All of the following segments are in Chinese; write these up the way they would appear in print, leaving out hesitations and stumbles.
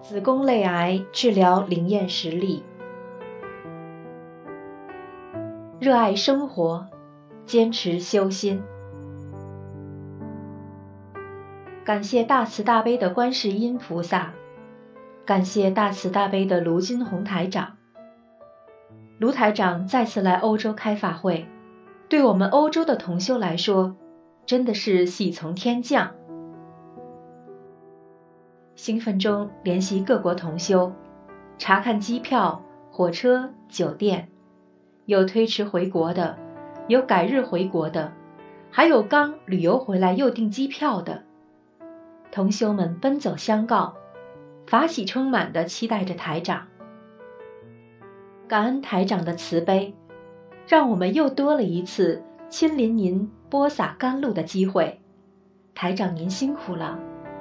子宫类癌治疗灵验实例。热爱生活，坚持修心。感谢大慈大悲的观世音菩萨，感谢大慈大悲的卢金红台长。卢台长再次来欧洲开法会，对我们欧洲的同修来说，真的是喜从天降。兴奋中联系各国同修，查看机票、火车、酒店，有推迟回国的，有改日回国的，还有刚旅游回来又订机票的。同修们奔走相告，法喜充满地期待着台长。感恩台长的慈悲，让我们又多了一次亲临您播撒甘露的机会。台长您辛苦了。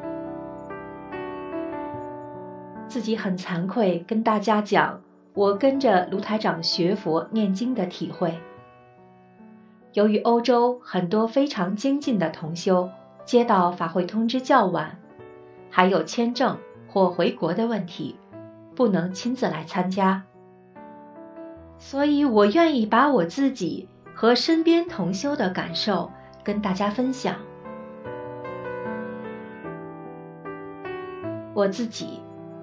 自己很惭愧跟大家讲我跟着卢台长学佛念经的体会。由于欧洲很多非常精进的同修接到法会通知较晚，还有签证或回国的问题，不能亲自来参加，所以我愿意把我自己和身边同修的感受跟大家分享。我自己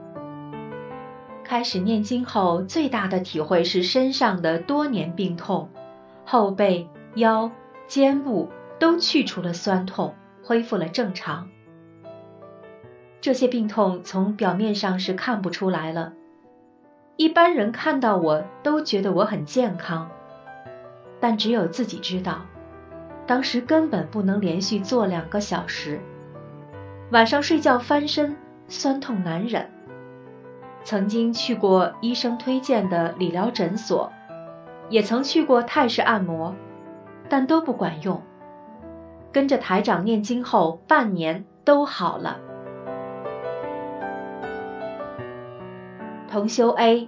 开始念经后，最大的体会是身上的多年病痛，后背、腰、肩部都去除了酸痛，恢复了正常。这些病痛从表面上是看不出来了，一般人看到我都觉得我很健康，但只有自己知道，当时根本不能连续坐2个小时，晚上睡觉翻身，酸痛难忍。曾经去过医生推荐的理疗诊所，也曾去过泰式按摩，但都不管用。跟着台长念经后，半年都好了。同修 A，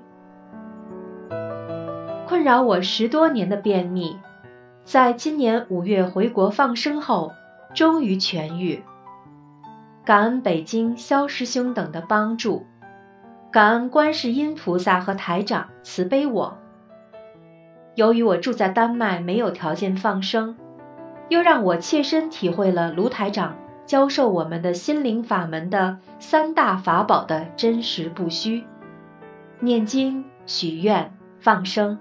困扰我10多年的便秘，在今年5月回国放生后，终于痊愈。感恩北京肖师兄等的帮助，感恩观世音菩萨和台长慈悲我。由于我住在丹麦，没有条件放生，又让我切身体会了卢台长教授我们的心灵法门的3大法宝的真实不虚：念经、许愿、放生。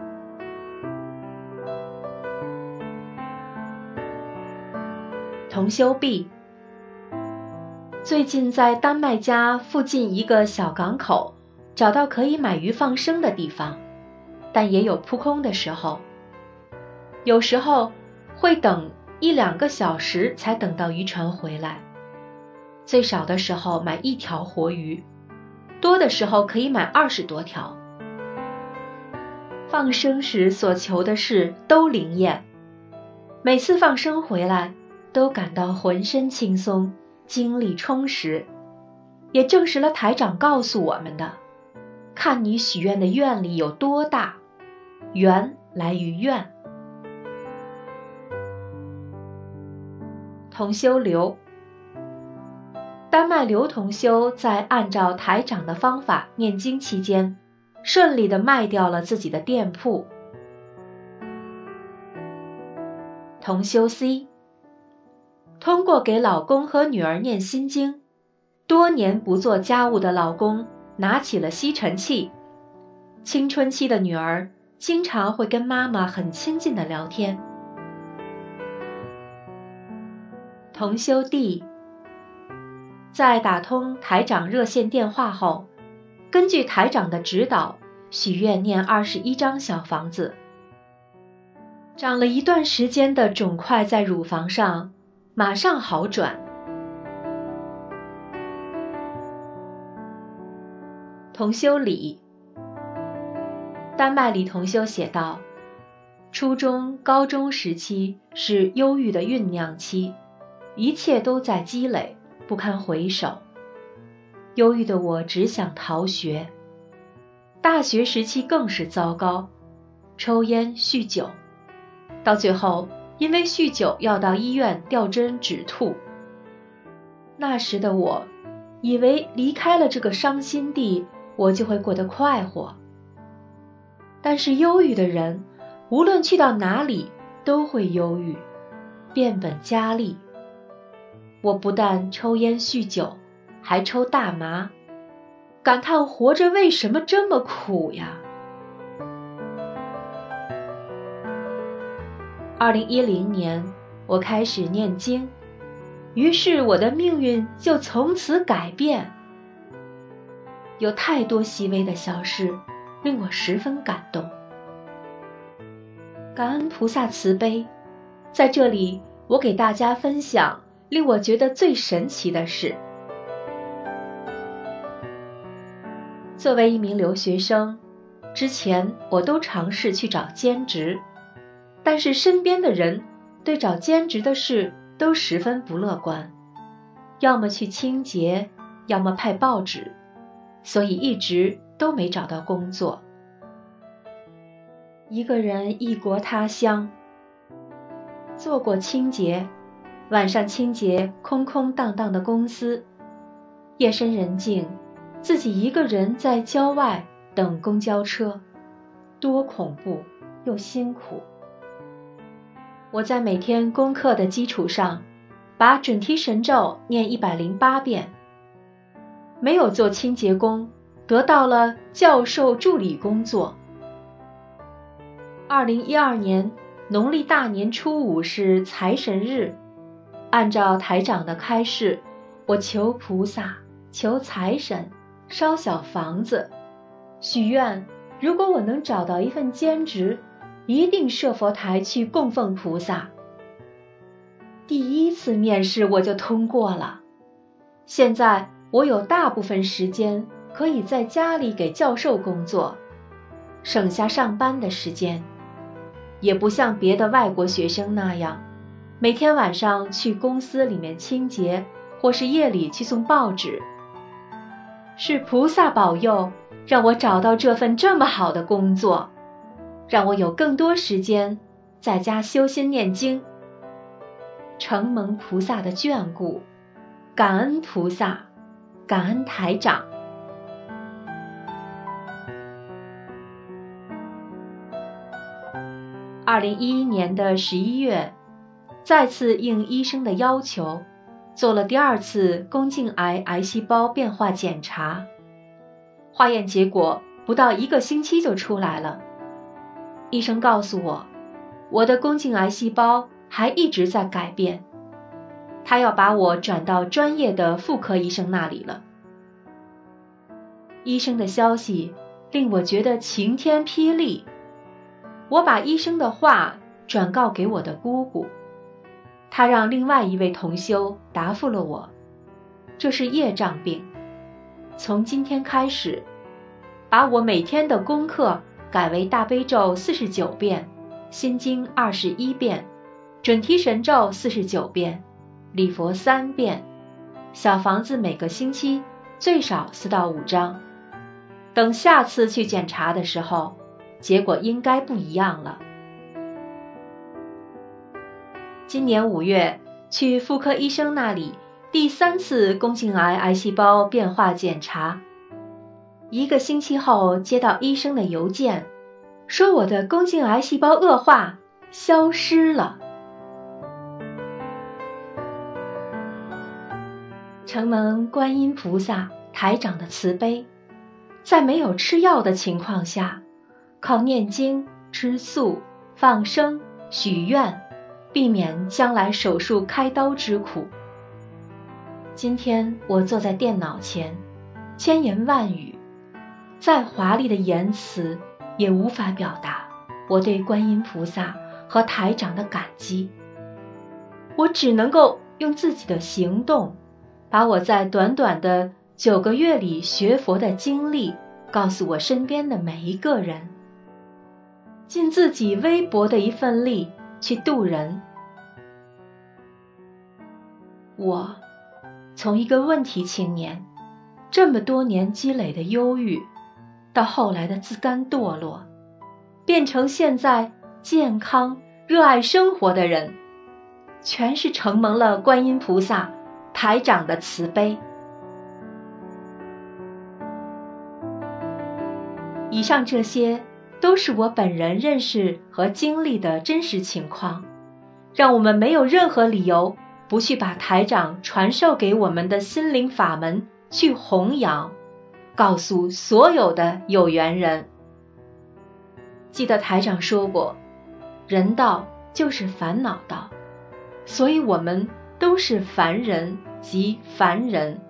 同修 B， 最近在丹麦家附近一个小港口找到可以买鱼放生的地方，但也有扑空的时候，有时候会等1-2个小时才等到渔船回来。最少的时候买1条活鱼，多的时候可以买20多条。放生时所求的事都灵验，每次放生回来都感到浑身轻松，精力充实，也证实了台长告诉我们的，看你许愿的愿力有多大，缘来于愿。同修刘，丹麦刘同修在按照台长的方法念经期间，顺利地卖掉了自己的店铺。同修 C， 通过给老公和女儿念心经，多年不做家务的老公拿起了吸尘器，青春期的女儿经常会跟妈妈很亲近的聊天。同修 D， 在打通台长热线电话后，根据台长的指导，许愿念21张小房子。长了一段时间的肿块在乳房上，马上好转。同修李，丹麦李同修写道，初中、高中时期是忧郁的酝酿期，一切都在积累，不堪回首。忧郁的我只想逃学。大学时期更是糟糕，抽烟酗酒，到最后因为酗酒要到医院吊针止吐。那时的我以为离开了这个伤心地，我就会过得快活。但是忧郁的人，无论去到哪里都会忧郁，变本加厉。我不但抽烟酗酒，还抽大麻，感叹活着为什么这么苦呀。2010年，我开始念经，于是我的命运就从此改变。有太多细微的小事令我十分感动。感恩菩萨慈悲，在这里我给大家分享令我觉得最神奇的事。作为一名留学生，之前我都尝试去找兼职，但是身边的人对找兼职的事都十分不乐观，要么去清洁，要么派报纸，所以一直都没找到工作。一个人异国他乡，做过清洁，晚上清洁空空荡荡的公司，夜深人静，自己一个人在郊外等公交车，多恐怖又辛苦。我在每天功课的基础上，把准提神咒念108遍，没有做清洁工，得到了教授助理工作。2012年农历大年初5是财神日，按照台长的开示，我求菩萨，求财神，烧小房子，许愿如果我能找到一份兼职，一定设佛台去供奉菩萨。第一次面试我就通过了，现在我有大部分时间可以在家里给教授工作，省下上班的时间，也不像别的外国学生那样，每天晚上去公司里面清洁，或是夜里去送报纸。是菩萨保佑，让我找到这份这么好的工作，让我有更多时间在家修心念经。承蒙菩萨的眷顾，感恩菩萨，感恩台长。2011年的11月，再次应医生的要求，做了第2次宫颈癌癌细胞变化检查，化验结果不到1个星期就出来了。医生告诉我，我的宫颈癌细胞还一直在改变，他要把我转到专业的妇科医生那里了。医生的消息令我觉得晴天霹雳，我把医生的话转告给我的姑姑，她让另外一位同修答复了我，这是业障病，从今天开始，把我每天的功课改为大悲咒49遍，心经21遍，准提神咒49遍，礼佛3遍，小房子每个星期最少4到5张。等下次去检查的时候，结果应该不一样了。今年5月去妇科医生那里第3次宫颈癌癌细胞变化检查，1个星期后接到医生的邮件，说我的宫颈癌细胞恶化消失了。承蒙观音菩萨台长的慈悲，在没有吃药的情况下，靠念经、吃素、放生、许愿，避免将来手术开刀之苦。今天我坐在电脑前，千言万语，再华丽的言辞也无法表达我对观音菩萨和台长的感激。我只能够用自己的行动，把我在短短的9个月里学佛的经历告诉我身边的每一个人，尽自己微薄的一份力去度人。我从一个问题青年，这么多年积累的忧郁，到后来的自甘堕落，变成现在健康热爱生活的人，全是承蒙了观音菩萨台长的慈悲。 以上这些都是我本人认识和经历的真实情况，让我们没有任何理由不去把台长传授给我们的心灵法门去弘扬，告诉所有的有缘人。记得台长说过，人道就是烦恼道，所以我们都是凡人即凡人。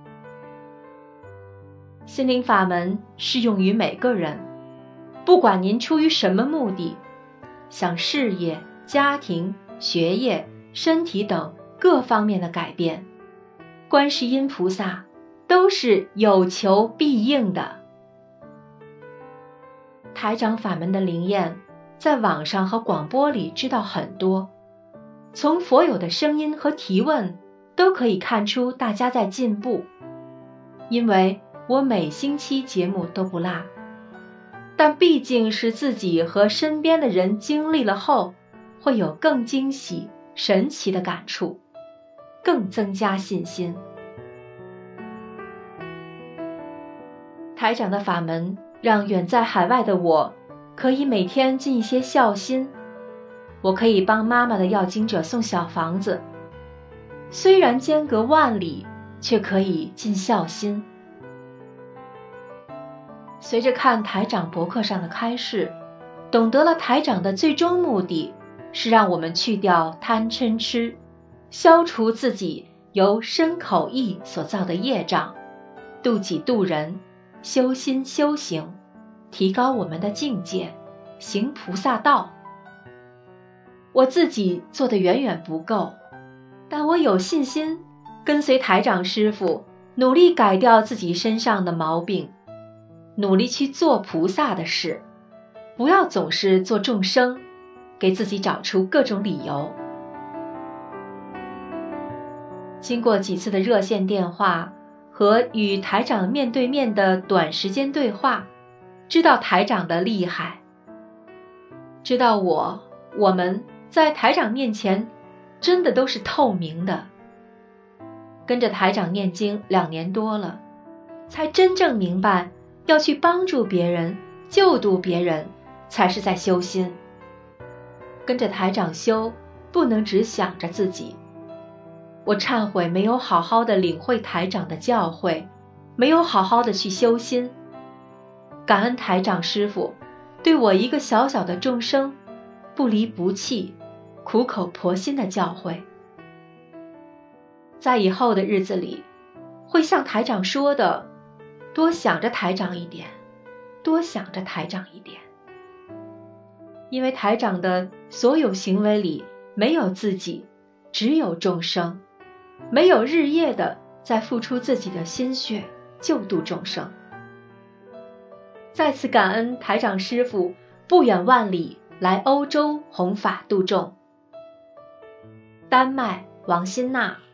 心灵法门适用于每个人，不管您出于什么目的，想事业、家庭、学业、身体等各方面的改变，观世音菩萨都是有求必应的。台长法门的灵验，在网上和广播里知道很多，从佛友的声音和提问都可以看出大家在进步。因为我每星期节目都不落，但毕竟是自己和身边的人经历了后，会有更惊喜、神奇的感触，更增加信心。台长的法门让远在海外的我可以每天尽一些孝心，我可以帮妈妈的要经者送小房子，虽然间隔万里，却可以尽孝心。随着看台长博客上的开示，懂得了台长的最终目的是让我们去掉贪嗔痴，消除自己由身口意所造的业障，度己度人，修心修行，提高我们的境界，行菩萨道。我自己做得远远不够，但我有信心跟随台长师父，努力改掉自己身上的毛病，努力去做菩萨的事，不要总是做众生，给自己找出各种理由。经过几次的热线电话和与台长面对面的短时间对话，知道台长的厉害，知道我们在台长面前真的都是透明的。跟着台长念经2年多了，才真正明白要去帮助别人、救度别人才是在修心。跟着台长修，不能只想着自己。我忏悔没有好好的领会台长的教诲，没有好好的去修心。感恩台长师父对我一个小小的众生不离不弃、苦口婆心的教诲。在以后的日子里，会像台长说的，多想着台长一点，多想着台长一点。因为台长的所有行为里没有自己，只有众生，没有日夜的在付出自己的心血救度众生。再次感恩台长师父不远万里来欧洲弘法度众。丹麦王辛娜。